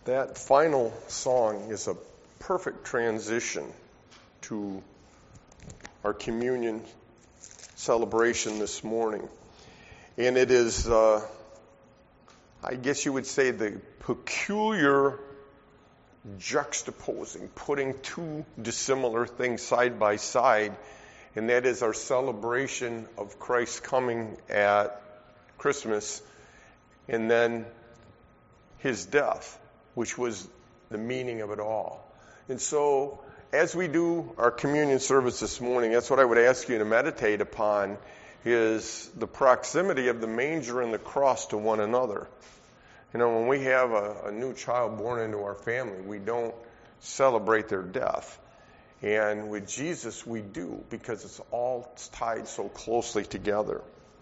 That final song is a perfect transition to our communion celebration this morning. And it is, I guess you would say, the peculiar juxtaposing, putting two dissimilar things side by side, and that is our celebration of Christ coming at Christmas, and then his death, which was the meaning of it all. And so, as we do our communion service this morning, that's what I would ask you to meditate upon, is the proximity of the manger and the cross to one another. You know, when we have a new child born into our family, we don't celebrate their death. And with Jesus, we do, because it's all tied so closely together.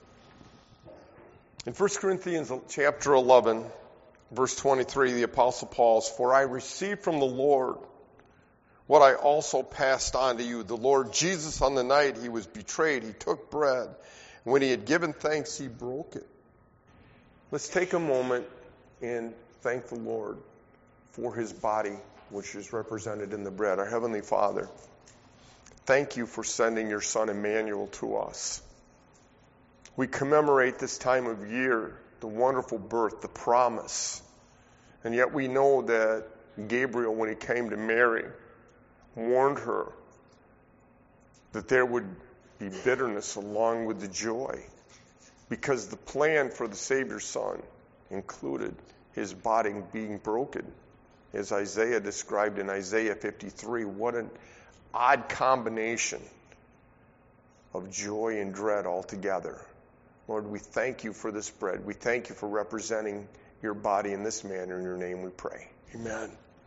In 1 Corinthians chapter 11, verse 23, the Apostle Paul says, "For I received from the Lord what I also passed on to you. The Lord Jesus, on the night he was betrayed, he took bread. And when he had given thanks, he broke it." Let's take a moment and thank the Lord for his body, which is represented in the bread. Our Heavenly Father, thank you for sending your Son Emmanuel to us. We commemorate this time of year, the wonderful birth, the promise. And yet we know that Gabriel, when he came to Mary, warned her that there would be bitterness along with the joy, because the plan for the Savior's Son included his body being broken, as Isaiah described in Isaiah 53. What an odd combination of joy and dread altogether. Lord, we thank you for this bread. We thank you for representing your body in this manner. In your name we pray. Amen.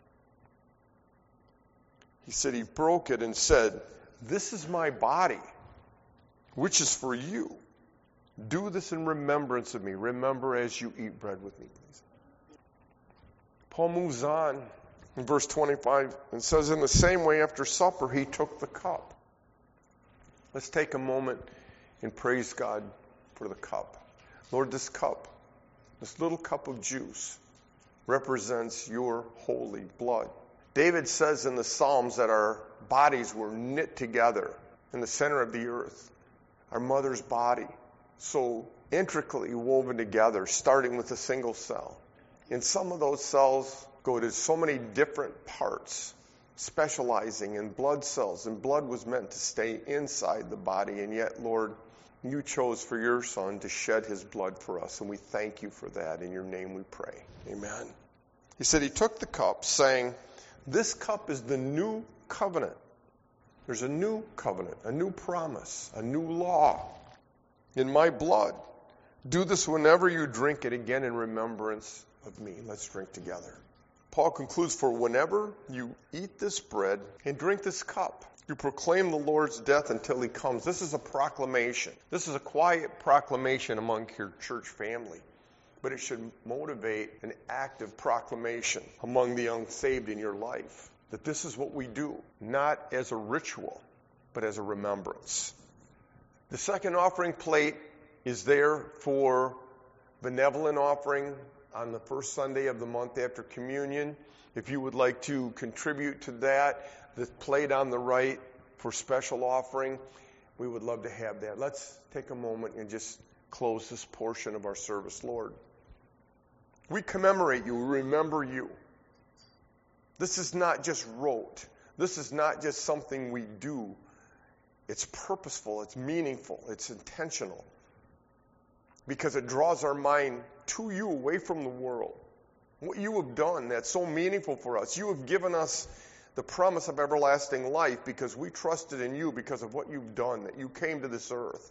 He said he broke it and said, "This is my body, which is for you. Do this in remembrance of me." Remember as you eat bread with me, please. Paul moves on in verse 25 and says, "In the same way, after supper, he took the cup." Let's take a moment and praise God for the cup. Lord, this cup, this little cup of juice, represents your holy blood. David says in the Psalms that our bodies were knit together in the center of the earth. Our mother's body, so intricately woven together, starting with a single cell. And some of those cells go to so many different parts, specializing in blood cells. And blood was meant to stay inside the body. And yet, Lord, you chose for your Son to shed his blood for us. And we thank you for that. In your name we pray. Amen. He said he took the cup, saying, "This cup is the new covenant." There's a new covenant, a new promise, a new law in my blood. Do this whenever you drink it, again in remembrance of me. Let's drink together. Paul concludes, "For whenever you eat this bread and drink this cup, you proclaim the Lord's death until he comes." This is a proclamation. This is a quiet proclamation among your church family. But it should motivate an active proclamation among the unsaved in your life. That this is what we do, not as a ritual, but as a remembrance. The second offering plate is there for benevolent offering on the first Sunday of the month after communion. If you would like to contribute to that, the plate on the right for special offering, we would love to have that. Let's take a moment and just close this portion of our service. Lord, we commemorate you, we remember you. This is not just rote. This is not just something we do. It's purposeful, it's meaningful, it's intentional. Because it draws our mind to you, away from the world. What you have done that's so meaningful for us. You have given us the promise of everlasting life because we trusted in you because of what you've done, that you came to this earth.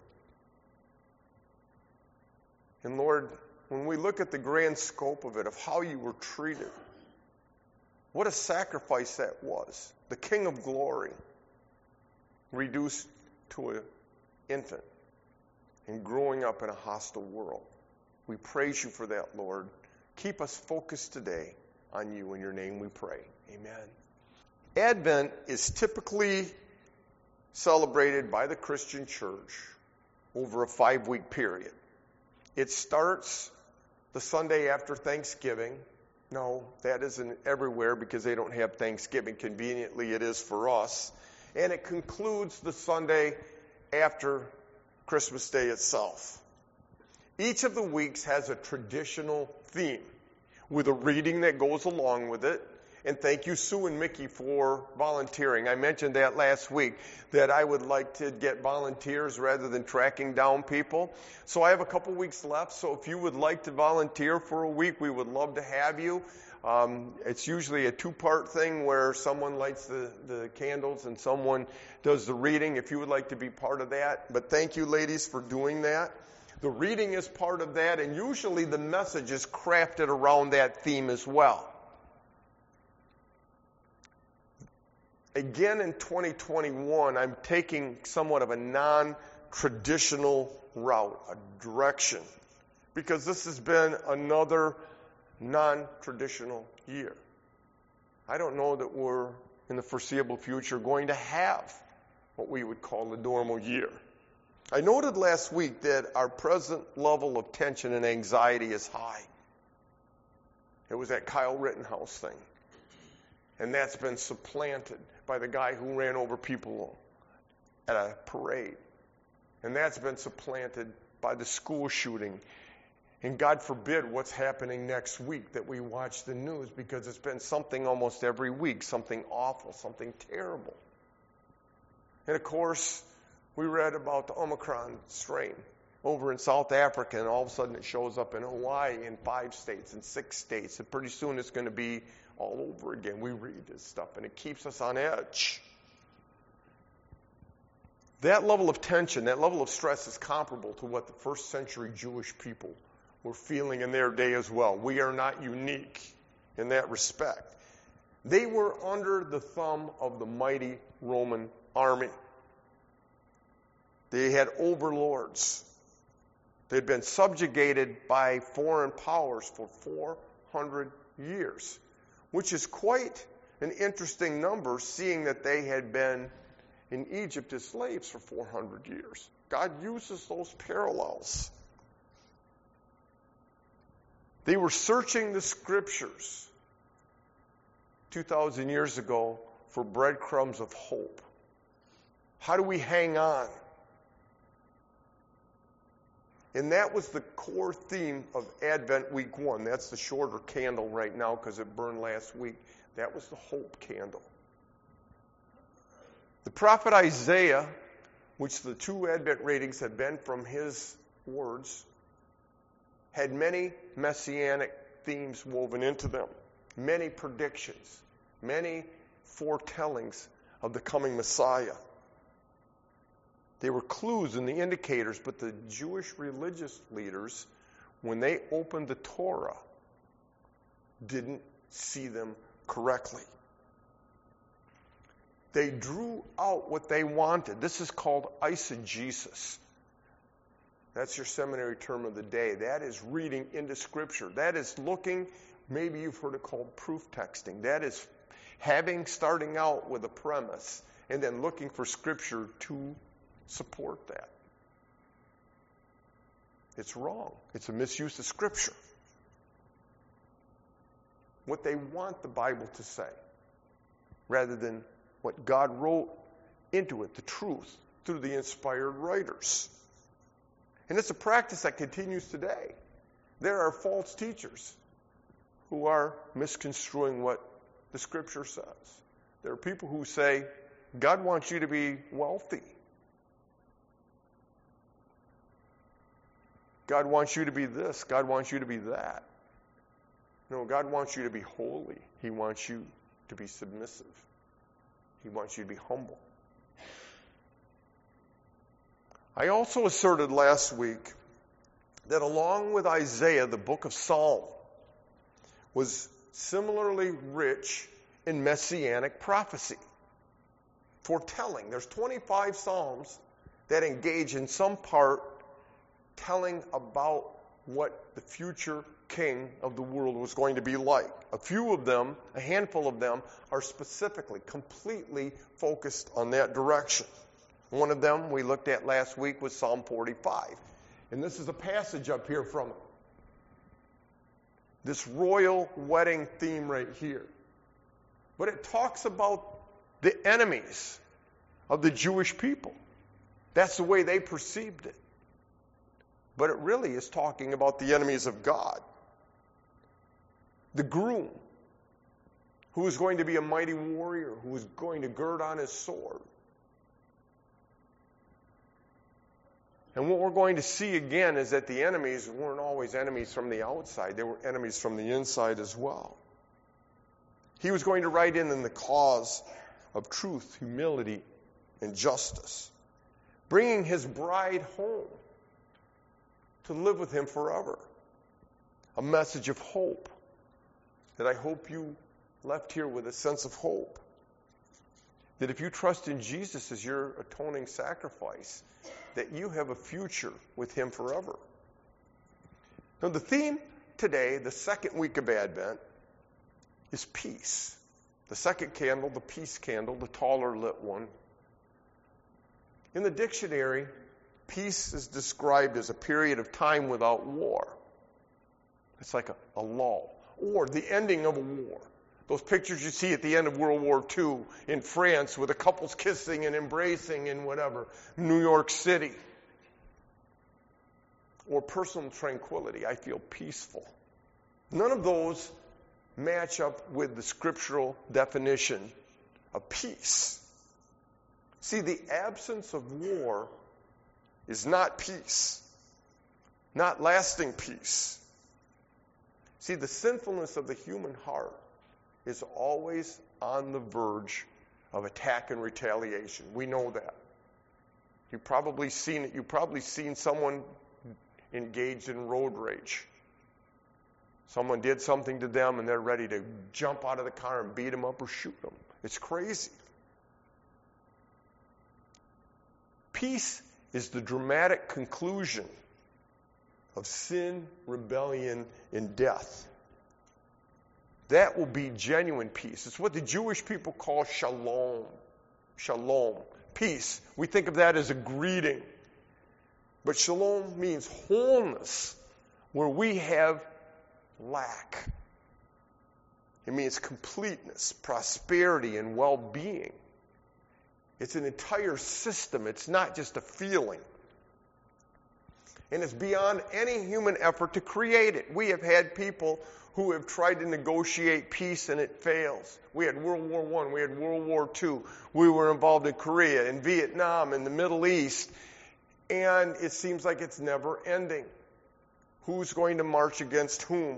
And Lord, when we look at the grand scope of it, of how you were treated, what a sacrifice that was. The King of Glory, reduced to an infant and growing up in a hostile world. We praise you for that, Lord. Keep us focused today on you. In your name we pray. Amen. Advent is typically celebrated by the Christian church over a 5-week period. It starts the Sunday after Thanksgiving. No, that isn't everywhere because they don't have Thanksgiving. Conveniently, it is for us. And it concludes the Sunday after Christmas Day itself. Each of the weeks has a traditional theme with a reading that goes along with it. And thank you, Sue and Mickey, for volunteering. I mentioned that last week, that I would like to get volunteers rather than tracking down people. So I have a couple weeks left. So if you would like to volunteer for a week, we would love to have you. It's usually a two-part thing where someone lights the candles and someone does the reading, if you would like to be part of that. But thank you, ladies, for doing that. The reading is part of that, and usually the message is crafted around that theme as well. Again, in 2021, I'm taking somewhat of a non-traditional route, a direction, because this has been another non-traditional year. I don't know that we're, in the foreseeable future, going to have what we would call a normal year. I noted last week that our present level of tension and anxiety is high. It was that Kyle Rittenhouse thing. And that's been supplanted by the guy who ran over people at a parade. And that's been supplanted by the school shooting. And God forbid what's happening next week that we watch the news, because it's been something almost every week, something awful, something terrible. And of course, we read about the Omicron strain over in South Africa, and all of a sudden it shows up in Hawaii, in 5 states, in 6 states, and pretty soon it's going to be all over again. We read this stuff, and it keeps us on edge. That level of tension, that level of stress is comparable to what the first century Jewish people were feeling in their day as well. We are not unique in that respect. They were under the thumb of the mighty Roman army. They had overlords. They had been subjugated by foreign powers for 400 years, which is quite an interesting number, seeing that they had been in Egypt as slaves for 400 years. God uses those parallels. They were searching the scriptures 2,000 years ago for breadcrumbs of hope. How do we hang on? And that was the core theme of Advent Week 1. That's the shorter candle right now because it burned last week. That was the hope candle. The prophet Isaiah, which the 2 Advent readings had been from his words, had many messianic themes woven into them, many predictions, many foretellings of the coming Messiah. They were clues and the indicators, but the Jewish religious leaders, when they opened the Torah, didn't see them correctly. They drew out what they wanted. This is called eisegesis. That's your seminary term of the day. That is reading into Scripture. That is looking, maybe you've heard it called proof texting. That is starting out with a premise and then looking for Scripture to support that. It's wrong. It's a misuse of Scripture. What they want the Bible to say, rather than what God wrote into it, the truth, through the inspired writers. And it's a practice that continues today. There are false teachers who are misconstruing what the Scripture says. There are people who say, God wants you to be wealthy. God wants you to be this. God wants you to be that. No, God wants you to be holy. He wants you to be submissive. He wants you to be humble. I also asserted last week that along with Isaiah, the book of Psalm was similarly rich in messianic prophecy, foretelling. There's 25 Psalms that engage in some part telling about what the future king of the world was going to be like. A few of them, a handful of them, are specifically, completely focused on that direction. One of them we looked at last week was Psalm 45. And this is a passage up here from it. this royal wedding theme right here. But it talks about the enemies of the Jewish people. That's the way they perceived it. But it really is talking about the enemies of God. The groom, who is going to be a mighty warrior, who is going to gird on his sword. And what we're going to see again is that the enemies weren't always enemies from the outside. They were enemies from the inside as well. He was going to ride in the cause of truth, humility, and justice, bringing his bride home to live with him forever. A message of hope that I hope you left here with a sense of hope. That if you trust in Jesus as your atoning sacrifice, that you have a future with him forever. Now the theme today, the second week of Advent, is peace. The second candle, the peace candle, the taller lit one. In the dictionary, peace is described as a period of time without war. It's like a lull, or the ending of a war. Those pictures you see at the end of World War II in France with the couples kissing and embracing in whatever, New York City. Or personal tranquility. I feel peaceful. None of those match up with the scriptural definition of peace. See, the absence of war is not peace, not lasting peace. See, the sinfulness of the human heart is always on the verge of attack and retaliation. We know that. You've probably seen it. You've probably seen someone engaged in road rage. Someone did something to them and they're ready to jump out of the car and beat them up or shoot them. It's crazy. Peace is the dramatic conclusion of sin, rebellion, and death. That will be genuine peace. It's what the Jewish people call shalom. Shalom. Peace. We think of that as a greeting. But shalom means wholeness, where we have lack. It means completeness, prosperity, and well-being. It's an entire system. It's not just a feeling. And it's beyond any human effort to create it. We have had people who have tried to negotiate peace and it fails. We had World War I, we had World War II, we were involved in Korea, in Vietnam, in the Middle East, and it seems like it's never ending. Who's going to march against whom?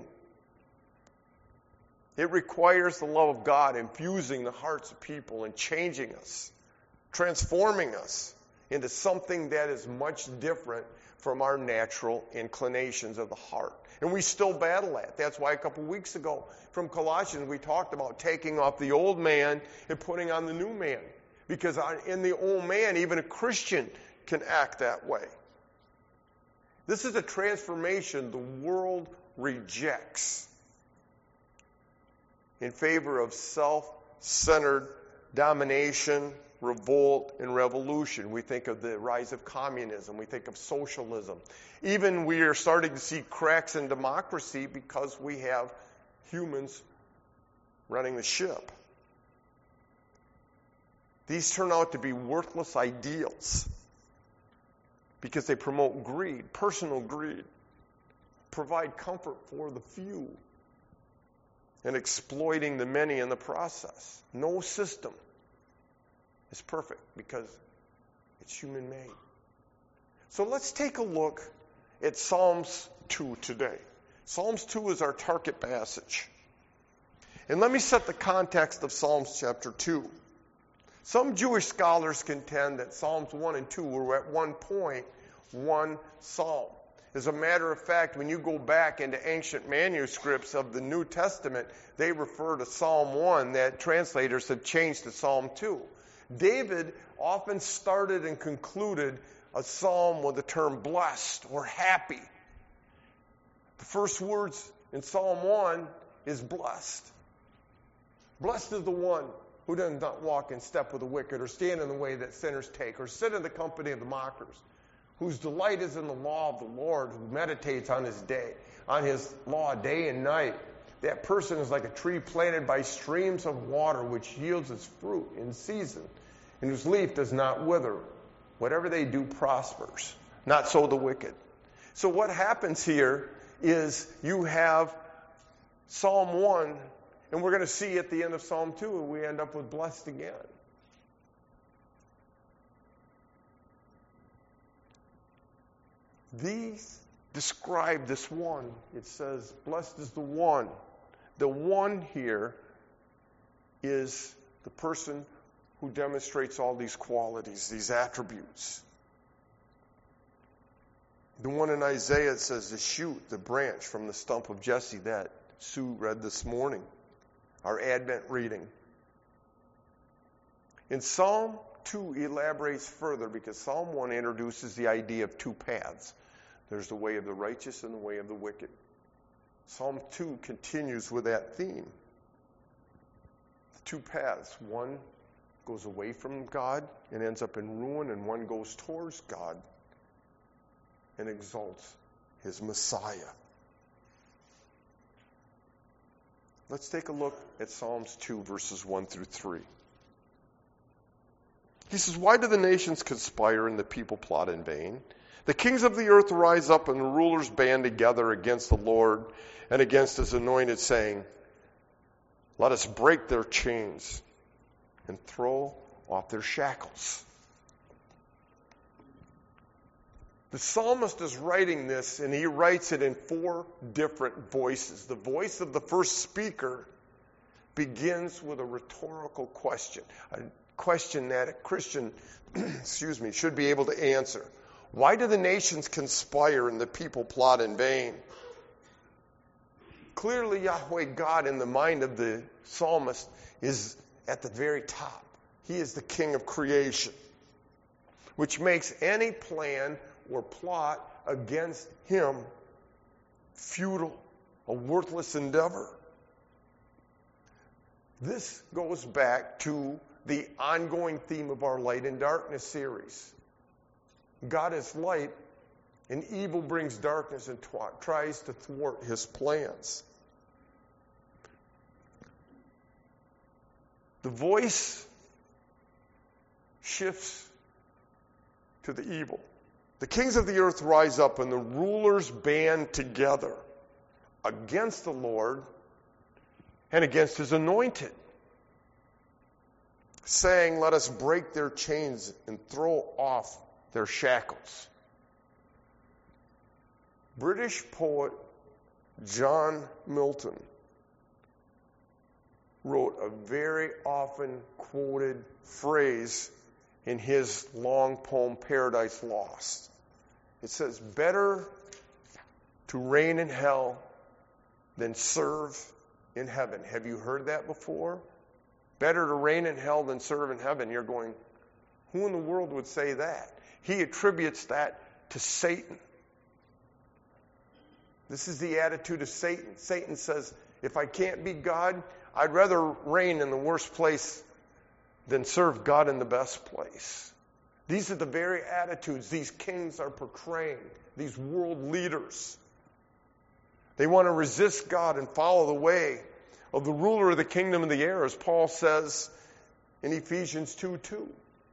It requires the love of God infusing the hearts of people and changing us, transforming us into something that is much different from our natural inclinations of the heart. And we still battle that. That's why a couple weeks ago from Colossians we talked about taking off the old man and putting on the new man. Because in the old man, even a Christian can act that way. This is a transformation the world rejects in favor of self-centered domination, revolt, and revolution. We think of the rise of communism. We think of socialism. Even we are starting to see cracks in democracy because we have humans running the ship. These turn out to be worthless ideals because they promote greed, personal greed, provide comfort for the few, and exploiting the many in the process. No system is perfect because it's human-made. So let's take a look at Psalms 2 today. Psalms 2 is our target passage. And let me set the context of Psalms chapter 2. Some Jewish scholars contend that Psalms 1 and 2 were at one point one psalm. As a matter of fact, when you go back into ancient manuscripts of the New Testament, they refer to Psalm 1 that translators have changed to Psalm 2. David often started and concluded a psalm with the term blessed or happy. The first words in Psalm 1 is blessed. Blessed is the one who does not walk in step with the wicked or stand in the way that sinners take or sit in the company of the mockers whose delight is in the law of the Lord, who meditates on his law day and night. That person is like a tree planted by streams of water, which yields its fruit in season, and whose leaf does not wither. Whatever they do prospers. Not so the wicked. So what happens here is you have Psalm 1, and we're going to see at the end of Psalm 2, and we end up with blessed again. These describe this one. It says, blessed is the one. The one here is the person who demonstrates all these qualities, these attributes. The one in Isaiah, it says, the shoot, the branch from the stump of Jesse, that Sue read this morning, our Advent reading. In Psalm 2 elaborates further because Psalm 1 introduces the idea of two paths. There's the way of the righteous and the way of the wicked. Psalm 2 continues with that theme. The two paths. One goes away from God and ends up in ruin, and one goes towards God and exalts his Messiah. Let's take a look at Psalms 2, verses 1 through 3. He says, why do the nations conspire and the people plot in vain? The kings of the earth rise up and the rulers band together against the Lord and against his anointed, saying, let us break their chains and throw off their shackles. The psalmist is writing this, and he writes it in 4 different voices. The voice of the first speaker begins with a rhetorical question, a question that a Christian should be able to answer. Why do the nations conspire and the people plot in vain? Clearly, Yahweh God, in the mind of the psalmist, is at the very top. He is the king of creation, which makes any plan or plot against him futile, a worthless endeavor. This goes back to the ongoing theme of our Light and Darkness series. God is light, and evil brings darkness and tries to thwart his plans. The voice shifts to the evil. The kings of the earth rise up and the rulers band together against the Lord and against his anointed, saying, let us break their chains and throw off their shackles. British poet John Milton wrote a very often quoted phrase in his long poem, Paradise Lost. It says, better to reign in hell than serve in heaven. Have you heard that before? Better to reign in hell than serve in heaven. You're going, who in the world would say that? He attributes that to Satan. This is the attitude of Satan. Satan says, if I can't be God, I'd rather reign in the worst place than serve God in the best place. These are the very attitudes these kings are portraying, these world leaders. They want to resist God and follow the way of the ruler of the kingdom of the air, as Paul says in Ephesians 2:2.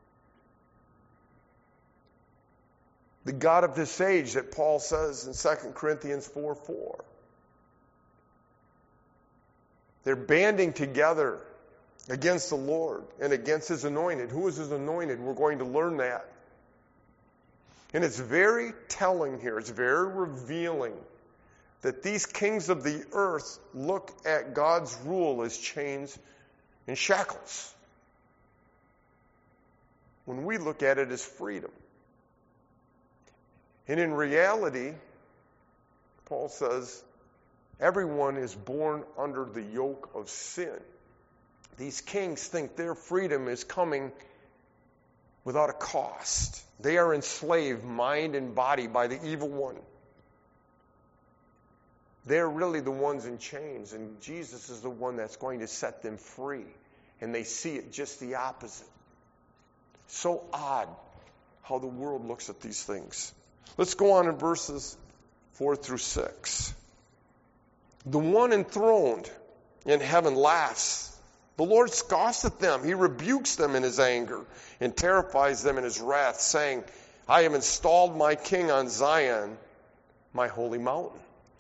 The God of this age that Paul says in 2 Corinthians 4:4. They're banding together against the Lord and against his anointed. Who is his anointed? We're going to learn that. And it's very telling here. It's very revealing that these kings of the earth look at God's rule as chains and shackles, when we look at it as freedom. And in reality, Paul says, everyone is born under the yoke of sin. These kings think their freedom is coming without a cost. They are enslaved, mind and body, by the evil one. They're really the ones in chains, and Jesus is the one that's going to set them free. And they see it just the opposite. So odd how the world looks at these things. Let's go on in verses 4 through 6. The one enthroned in heaven laughs. The Lord scoffs at them. He rebukes them in his anger and terrifies them in his wrath, saying, I have installed my king on Zion, my holy mountain.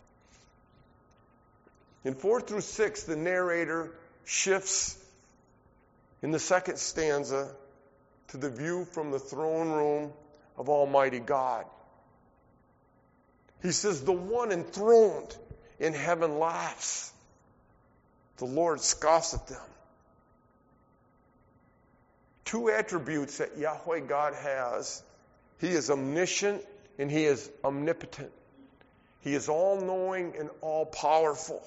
In 4 through 6, the narrator shifts in the second stanza to the view from the throne room of Almighty God. He says, the one enthroned in heaven laughs. The Lord scoffs at them. Two attributes that Yahweh God has. He is omniscient and he is omnipotent. He is all-knowing and all-powerful.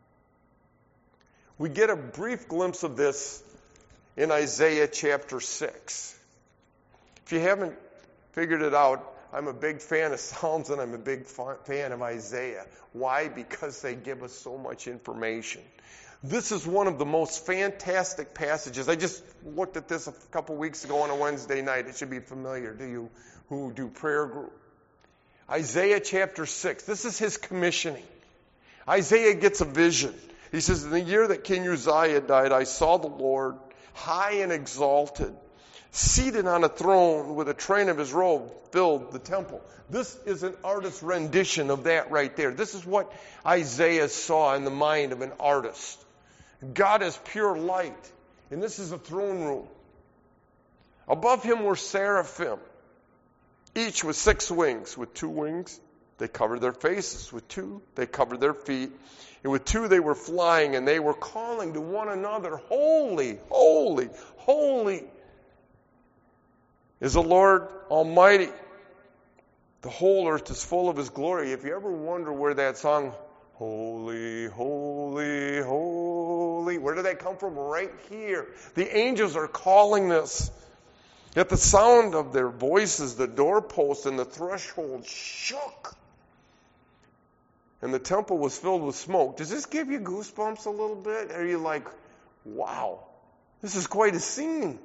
We get a brief glimpse of this in Isaiah chapter 6. If you haven't figured it out, I'm a big fan of Psalms and I'm a big fan of Isaiah. Why? Because they give us so much information. This is one of the most fantastic passages. I just looked at this a couple weeks ago on a Wednesday night. It should be familiar to you who do prayer group. Isaiah chapter 6. This is his commissioning. Isaiah gets a vision. He says, in the year that King Uzziah died, I saw the Lord high and exalted, seated on a throne with a train of his robe filled the temple. This is an artist's rendition of that right there. This is what Isaiah saw in the mind of an artist. God is pure light, and this is a throne room. Above him were seraphim, each with 6 wings. With 2 wings, they covered their faces. With 2, they covered their feet. And with 2, they were flying, and they were calling to one another, holy, holy, holy is the Lord Almighty. The whole earth is full of his glory. If you ever wonder where that song, holy, holy, holy, where did that come from? Right here. The angels are calling this. At the sound of their voices, the doorpost and the threshold shook. And the temple was filled with smoke. Does this give you goosebumps a little bit? Are you like, wow, this is quite a scene?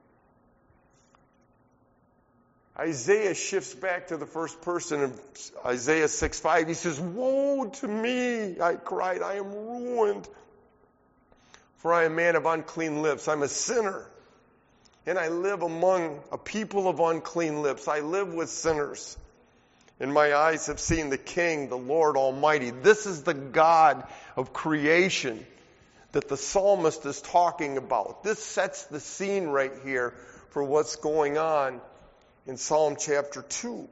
Isaiah shifts back to the first person in Isaiah 6:5. He says, woe to me, I cried, I am ruined. For I am a man of unclean lips. I'm a sinner. And I live among a people of unclean lips. I live with sinners. And my eyes have seen the King, the Lord Almighty. This is the God of creation that the psalmist is talking about. This sets the scene right here for what's going on in Psalm chapter 2.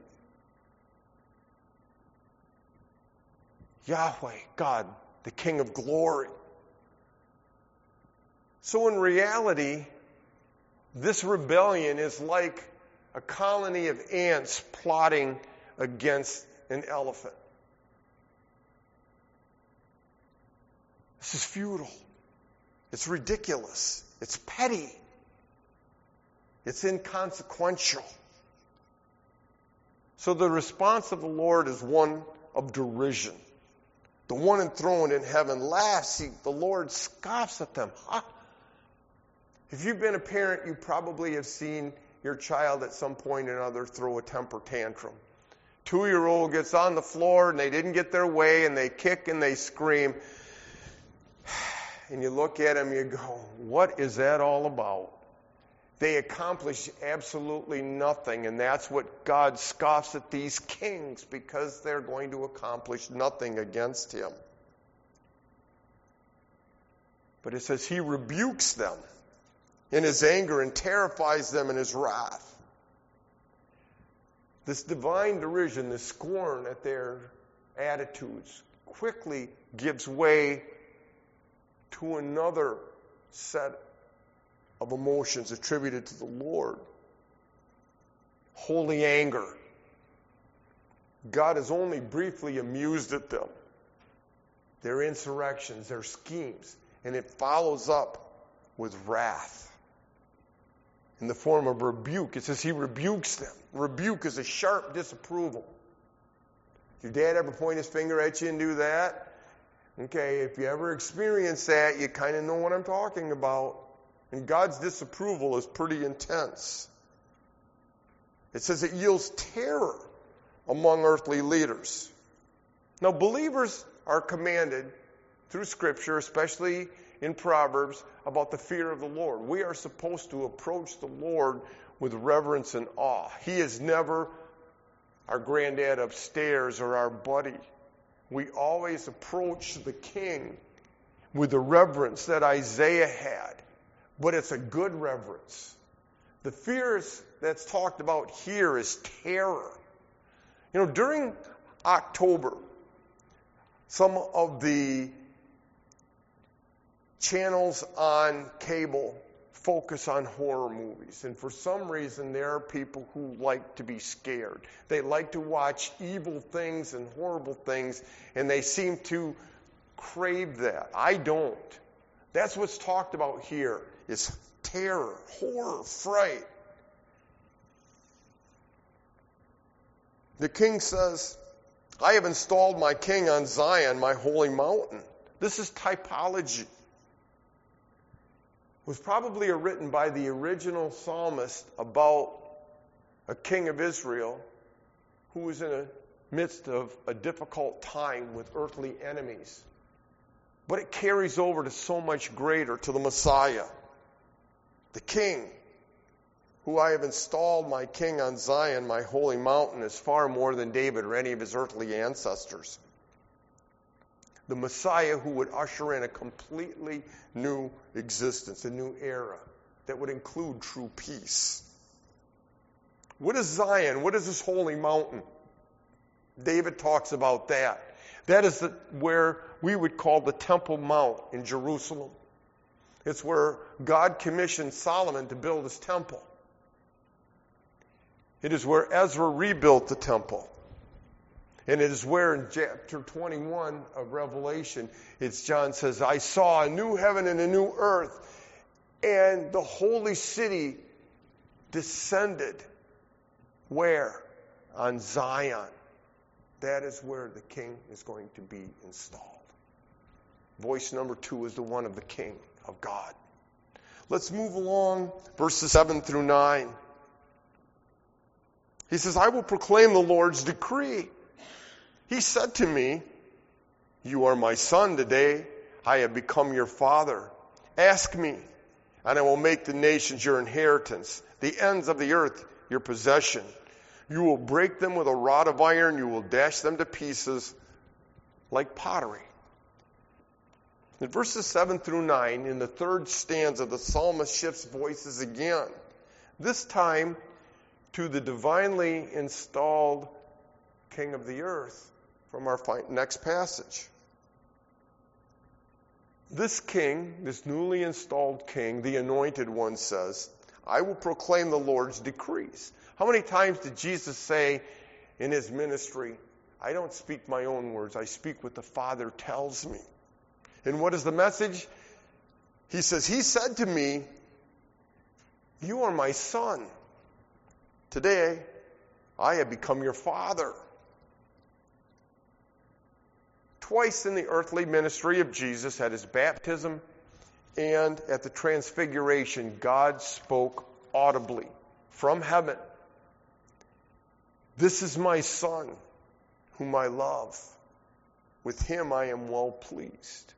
Yahweh, God, the King of glory. So in reality, this rebellion is like a colony of ants plotting against an elephant. This is futile. It's ridiculous. It's petty. It's inconsequential. So the response of the Lord is one of derision. The one enthroned in heaven laughs. The Lord scoffs at them. Ha! If you've been a parent, you probably have seen your child at some point or another throw a temper tantrum. 2-year-old gets on the floor and they didn't get their way and they kick and they scream. And you look at them, you go, what is that all about? They accomplish absolutely nothing, and that's what God scoffs at these kings, because they're going to accomplish nothing against him. But it says he rebukes them in his anger and terrifies them in his wrath. This divine derision, this scorn at their attitudes, quickly gives way to another set of emotions attributed to the Lord. Holy anger. God is only briefly amused at them, their insurrections, their schemes, and it follows up with wrath in the form of rebuke. It says he rebukes them. Rebuke is a sharp disapproval. Did your dad ever point his finger at you and do that? Okay, if you ever experience that, you kind of know what I'm talking about. And God's disapproval is pretty intense. It says it yields terror among earthly leaders. Now, believers are commanded through Scripture, especially in Proverbs, about the fear of the Lord. We are supposed to approach the Lord with reverence and awe. He is never our granddad upstairs or our buddy. We always approach the King with the reverence that Isaiah had, but it's a good reverence. The fears that's talked about here is terror. You know, during October, some of the channels on cable focus on horror movies. And for some reason, there are people who like to be scared. They like to watch evil things and horrible things, and they seem to crave that. I don't. That's what's talked about here, is terror, horror, fright. The king says, I have installed my king on Zion, my holy mountain. This is typology. It was probably written by the original psalmist about a king of Israel who was in the midst of a difficult time with earthly enemies. But it carries over to so much greater, to the Messiah, the king, who I have installed my king on Zion, my holy mountain, is far more than David or any of his earthly ancestors. The Messiah who would usher in a completely new existence, a new era that would include true peace. What is Zion? What is this holy mountain? David talks about that. That is where we would call the Temple Mount in Jerusalem. It's where God commissioned Solomon to build his temple. It is where Ezra rebuilt the temple. And it is where in chapter 21 of Revelation, John says, I saw a new heaven and a new earth, and the holy city descended. Where? On Zion. That is where the king is going to be installed. Voice number 2 is the one of the king, of God. Let's move along, verses 7 through 9. He says, I will proclaim the Lord's decree. He said to me, you are my son today. I have become your father. Ask me, and I will make the nations your inheritance, the ends of the earth your possession. You will break them with a rod of iron. You will dash them to pieces like pottery. In verses 7 through 9, in the third stanza, the psalmist shifts voices again. This time to the divinely installed King of the earth from our next passage. This king, this newly installed king, the anointed one, says, I will proclaim the Lord's decrees. How many times did Jesus say in his ministry, I don't speak my own words, I speak what the Father tells me? And what is the message? He says, he said to me, you are my son. Today, I have become your father. Twice in the earthly ministry of Jesus, at his baptism and at the transfiguration, God spoke audibly from heaven. This is my son, whom I love. With him I am well pleased.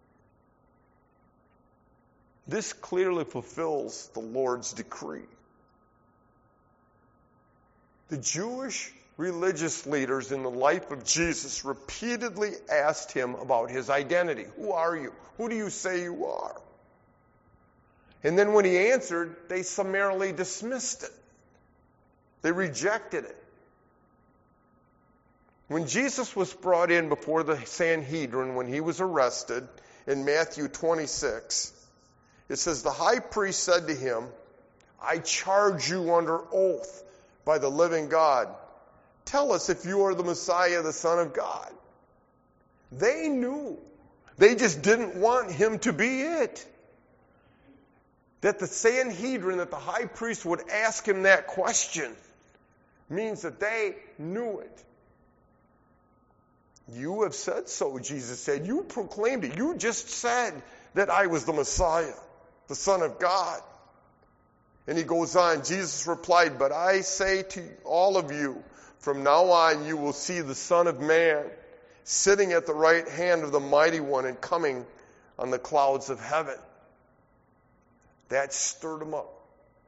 This clearly fulfills the Lord's decree. The Jewish religious leaders in the life of Jesus repeatedly asked him about his identity. Who are you? Who do you say you are? And then when he answered, they summarily dismissed it. They rejected it. When Jesus was brought in before the Sanhedrin, when he was arrested, in Matthew 26, it says, the high priest said to him, I charge you under oath by the living God. Tell us if you are the Messiah, the Son of God. They knew. They just didn't want him to be it. That the Sanhedrin, that the high priest would ask him that question, means that they knew it. You have said so, Jesus said. You proclaimed it. You just said that I was the Messiah, the Son of God. And he goes on, Jesus replied, "But I say to all of you, from now on you will see the Son of Man sitting at the right hand of the Mighty One and coming on the clouds of heaven." That stirred him up.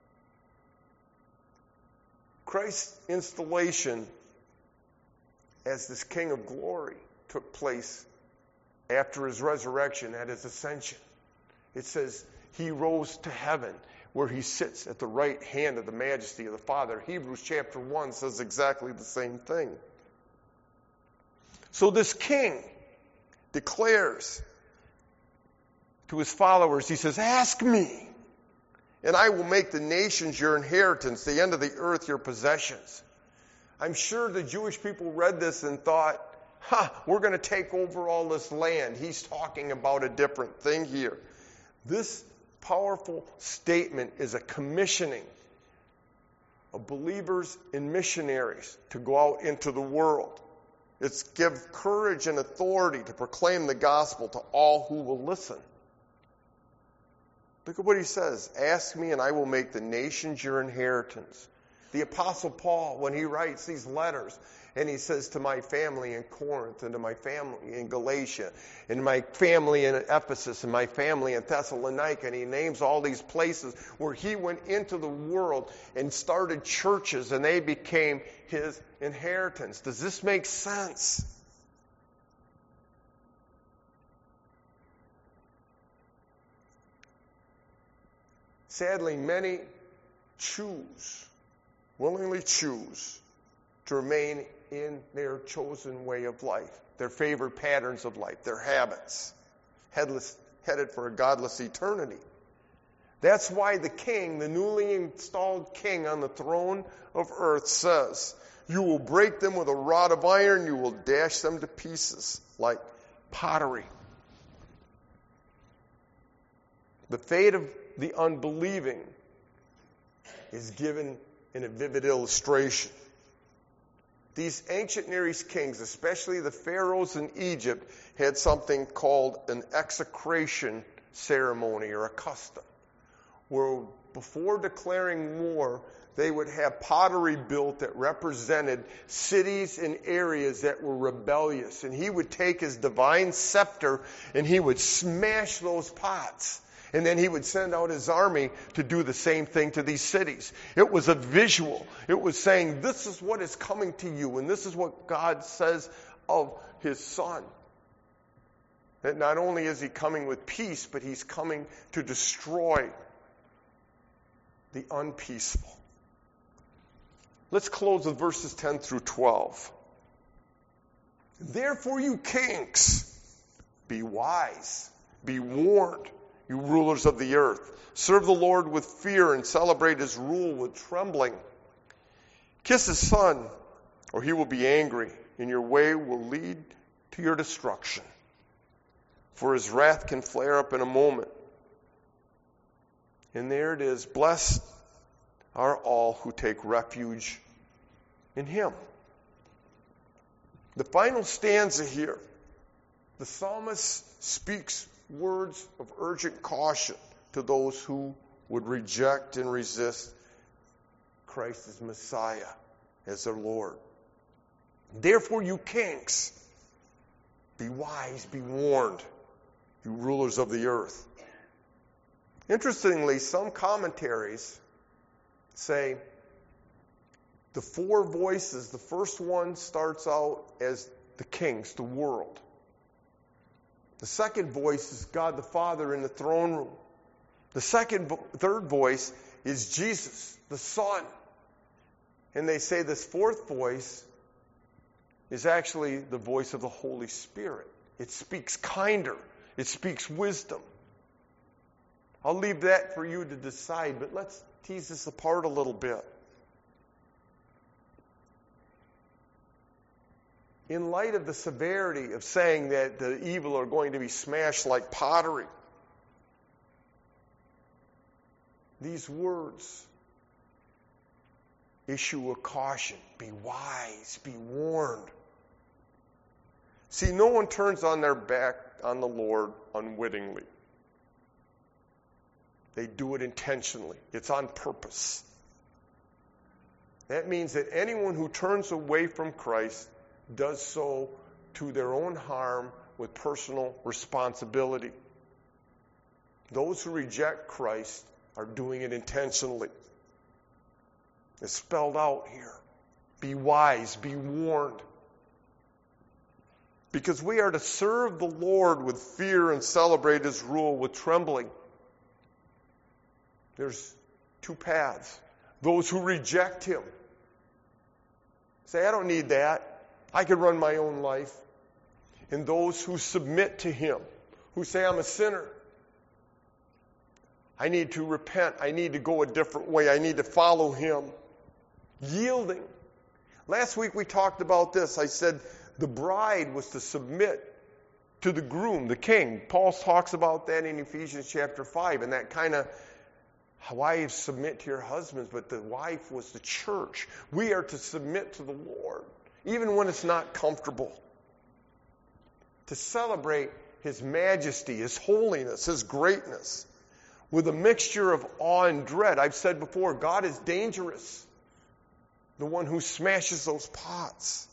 Christ's installation as this King of glory took place after his resurrection, at his ascension. It says he rose to heaven, where he sits at the right hand of the majesty of the Father. Hebrews chapter 1 says exactly the same thing. So this king declares to his followers, he says, "Ask me, and I will make the nations your inheritance, the end of the earth your possessions." I'm sure the Jewish people read this and thought, we're going to take over all this land. He's talking about a different thing here. This powerful statement is a commissioning of believers and missionaries to go out into the world. It's give courage and authority to proclaim the gospel to all who will listen. Look at what he says. "Ask me and I will make the nations your inheritance." The Apostle Paul, when he writes these letters, and he says, "To my family in Corinth, and to my family in Galatia, and my family in Ephesus, and my family in Thessalonica," and he names all these places where he went into the world and started churches, and they became his inheritance. Does this make sense? Sadly, many willingly choose to remain in their chosen way of life, their favorite patterns of life, their habits, headed for a godless eternity. That's why the king, the newly installed king on the throne of earth, says, "You will break them with a rod of iron, you will dash them to pieces like pottery." The fate of the unbelieving is given in a vivid illustration. These ancient Near East kings, especially the pharaohs in Egypt, had something called an execration ceremony or a custom, where before declaring war, they would have pottery built that represented cities and areas that were rebellious. And he would take his divine scepter and he would smash those pots. And then he would send out his army to do the same thing to these cities. It was a visual. It was saying, this is what is coming to you, and this is what God says of his Son. That not only is he coming with peace, but he's coming to destroy the unpeaceful. Let's close with verses 10 through 12. "Therefore, you kings, be wise, be warned. You rulers of the earth, serve the Lord with fear and celebrate his rule with trembling. Kiss his Son, or he will be angry, and your way will lead to your destruction. For his wrath can flare up in a moment." And there it is. Blessed are all who take refuge in him. The final stanza here, the psalmist speaks words of urgent caution to those who would reject and resist Christ as Messiah, as their Lord. "Therefore, you kings, be wise, be warned, you rulers of the earth." Interestingly, some commentaries say the four voices, the first one starts out as the kings, the world. The second voice is God the Father in the throne room. The third voice is Jesus, the Son. And they say this fourth voice is actually the voice of the Holy Spirit. It speaks kinder. It speaks wisdom. I'll leave that for you to decide, but let's tease this apart a little bit. In light of the severity of saying that the evil are going to be smashed like pottery, these words issue a caution. Be wise, be warned. See, no one turns on their back on the Lord unwittingly. They do it intentionally. It's on purpose. That means that anyone who turns away from Christ does so to their own harm with personal responsibility. Those who reject Christ are doing it intentionally. It's spelled out here. Be wise, be warned. Because we are to serve the Lord with fear and celebrate His rule with trembling. There's two paths. Those who reject Him say, I don't need that. I can run my own life. And those who submit to Him, who say, I'm a sinner. I need to repent. I need to go a different way. I need to follow Him. Yielding. Last week we talked about this. I said the bride was to submit to the groom, the king. Paul talks about that in Ephesians chapter 5, and that kind of, wives, submit to your husbands, but the wife was the church. We are to submit to the Lord, even when it's not comfortable. To celebrate His majesty, His holiness, His greatness, with a mixture of awe and dread. I've said before, God is dangerous. The one who smashes those pots.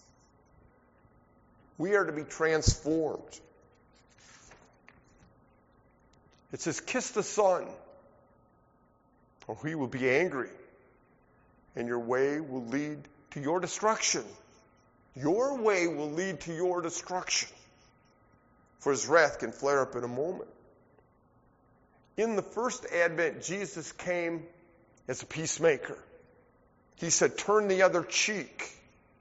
We are to be transformed. It says, kiss the Son, or He will be angry, and your way will lead to your destruction. Your way will lead to your destruction, for His wrath can flare up in a moment. In the first advent, Jesus came as a peacemaker. He said, turn the other cheek.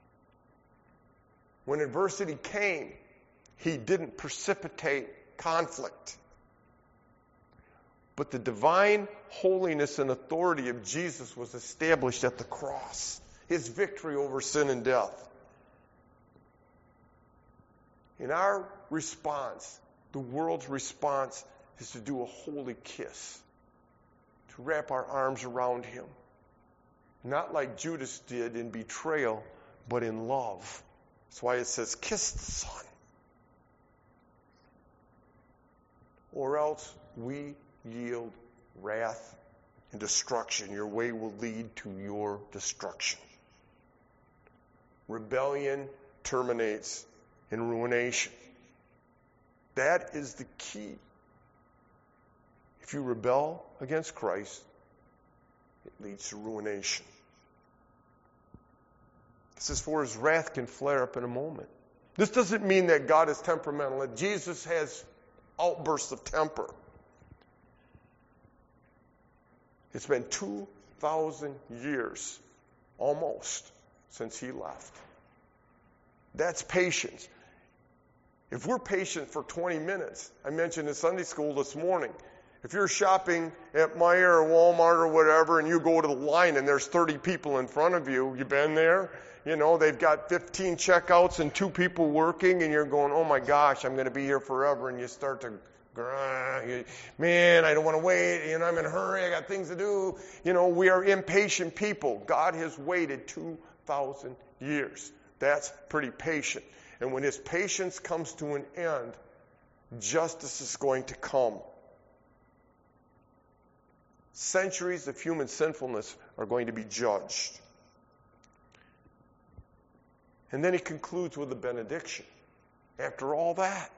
When adversity came, He didn't precipitate conflict. But the divine holiness and authority of Jesus was established at the cross. His victory over sin and death. In our response, the world's response is to do a holy kiss. To wrap our arms around Him. Not like Judas did in betrayal, but in love. That's why it says, kiss the Son. Or else we yield wrath and destruction. Your way will lead to your destruction. Rebellion terminates in ruination. That is the key. If you rebel against Christ, it leads to ruination. It says, for His wrath can flare up in a moment. This doesn't mean that God is temperamental. That Jesus has outbursts of temper. It's been 2,000 years, almost, since He left. That's patience. If we're patient for 20 minutes, I mentioned in Sunday school this morning, if you're shopping at Meijer or Walmart or whatever, and you go to the line and there's 30 people in front of you, you've been there? You know, they've got 15 checkouts and 2 people working, and you're going, oh my gosh, I'm going to be here forever. And you start to, man, I don't want to wait. I'm in a hurry. I got things to do. We are impatient people. God has waited 2,000 years. That's pretty patient. And when His patience comes to an end, justice is going to come. Centuries of human sinfulness are going to be judged. And then He concludes with a benediction. After all that,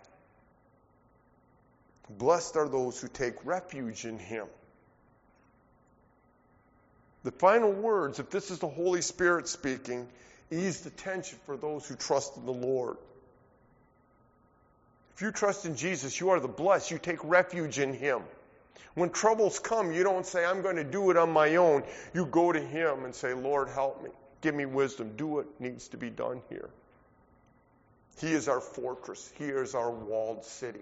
blessed are those who take refuge in Him. The final words, if this is the Holy Spirit speaking, ease the tension for those who trust in the Lord. If you trust in Jesus, you are the blessed. You take refuge in Him. When troubles come, you don't say, I'm going to do it on my own. You go to Him and say, Lord, help me. Give me wisdom. Do what needs to be done here. He is our fortress. He is our walled city.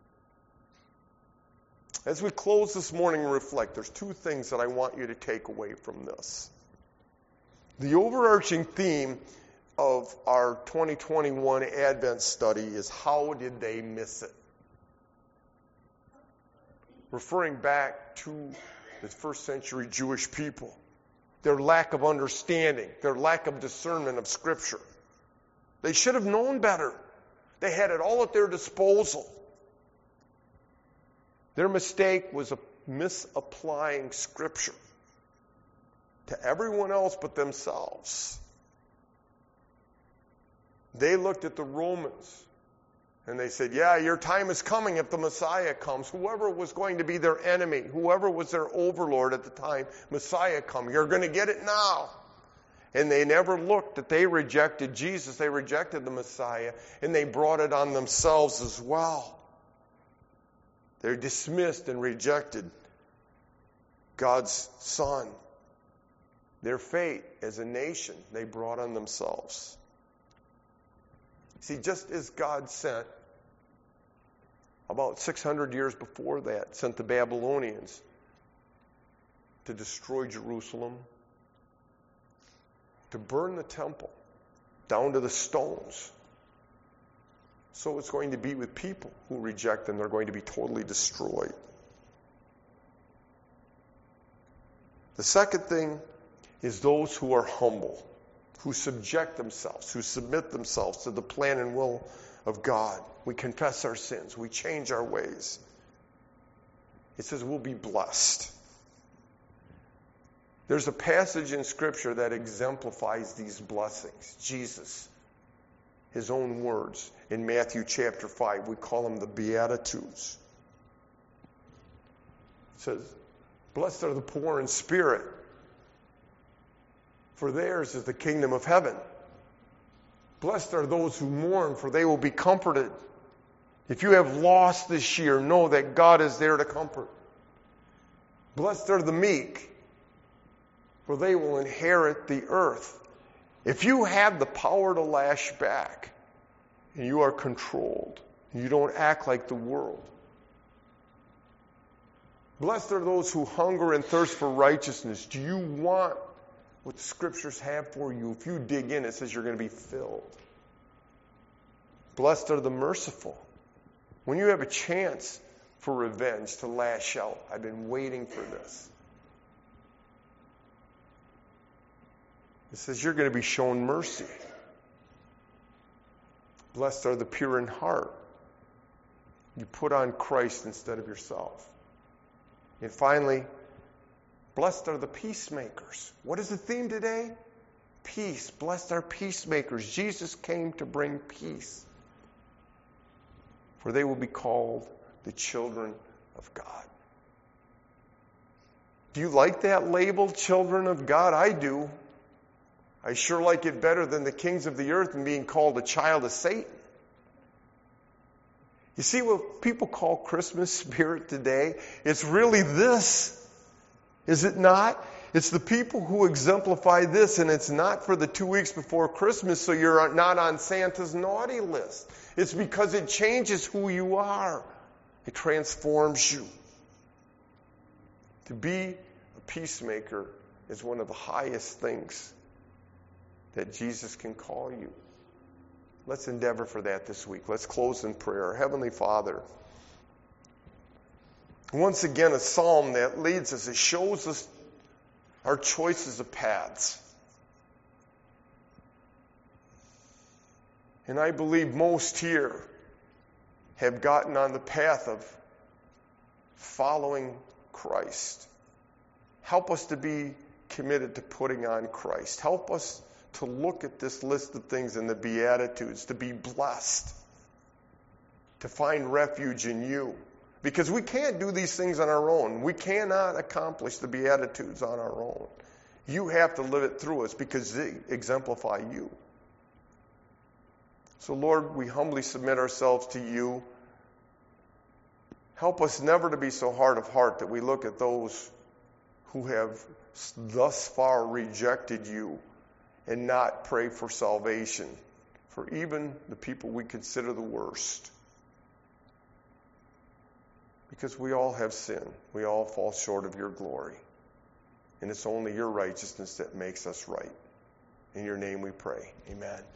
As we close this morning and reflect, there's 2 things that I want you to take away from this. The overarching theme of our 2021 Advent study is, how did they miss it? Referring back to the first century Jewish people. Their lack of understanding, their lack of discernment of Scripture. They should have known better. They had it all at their disposal. Their mistake was a misapplying Scripture to everyone else but themselves. They looked at the Romans and they said, yeah, your time is coming if the Messiah comes. Whoever was going to be their enemy, whoever was their overlord at the time, Messiah come. You're going to get it now. And they never looked that they rejected Jesus. They rejected the Messiah, and they brought it on themselves as well. They dismissed and rejected God's Son. Their fate as a nation, they brought on themselves. See, just as God sent, about 600 years before that, sent the Babylonians to destroy Jerusalem, to burn the temple down to the stones. So it's going to be with people who reject them. They're going to be totally destroyed. The second thing is those who are humble, who subject themselves, who submit themselves to the plan and will of God. We confess our sins. We change our ways. It says we'll be blessed. There's a passage in Scripture that exemplifies these blessings. Jesus, his own words, in Matthew chapter 5, we call them the Beatitudes. It says, blessed are the poor in spirit, for theirs is the kingdom of heaven. Blessed are those who mourn, for they will be comforted. If you have lost this year, know that God is there to comfort. Blessed are the meek, for they will inherit the earth. If you have the power to lash back, and you are controlled, and you don't act like the world. Blessed are those who hunger and thirst for righteousness. Do you want what the Scriptures have for you? If you dig in, it says you're going to be filled. Blessed are the merciful. When you have a chance for revenge, to lash out, I've been waiting for this. It says you're going to be shown mercy. Blessed are the pure in heart. You put on Christ instead of yourself. And finally, blessed are the peacemakers. What is the theme today? Peace. Blessed are peacemakers. Jesus came to bring peace. For they will be called the children of God. Do you like that label, children of God? I do. I sure like it better than the kings of the earth and being called a child of Satan. You see what people call Christmas spirit today? It's really this. Is it not? It's the people who exemplify this, and it's not for the 2 weeks before Christmas so you're not on Santa's naughty list. It's because it changes who you are. It transforms you. To be a peacemaker is one of the highest things that Jesus can call you. Let's endeavor for that this week. Let's close in prayer. Heavenly Father, once again, a psalm that leads us. It shows us our choices of paths. And I believe most here have gotten on the path of following Christ. Help us to be committed to putting on Christ. Help us to look at this list of things in the Beatitudes, to be blessed, to find refuge in you. Because we can't do these things on our own. We cannot accomplish the Beatitudes on our own. You have to live it through us because they exemplify you. So Lord, we humbly submit ourselves to you. Help us never to be so hard of heart that we look at those who have thus far rejected you and not pray for salvation for even the people we consider the worst. Because we all have sinned. We all fall short of your glory. And it's only your righteousness that makes us right. In your name we pray. Amen.